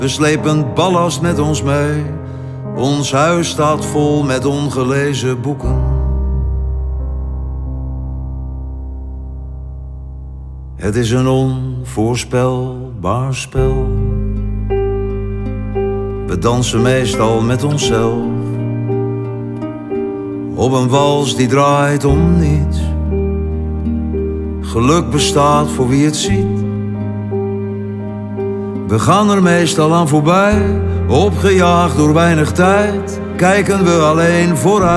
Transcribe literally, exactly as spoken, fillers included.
We slepen ballast met ons mee. Ons huis staat vol met ongelezen boeken. Het is een onvoorspelbaar spel. We dansen meestal met onszelf. Op een wals die draait om niets. Geluk bestaat voor wie het ziet. We gaan er meestal aan voorbij. Opgejaagd door weinig tijd. Kijken we alleen vooruit.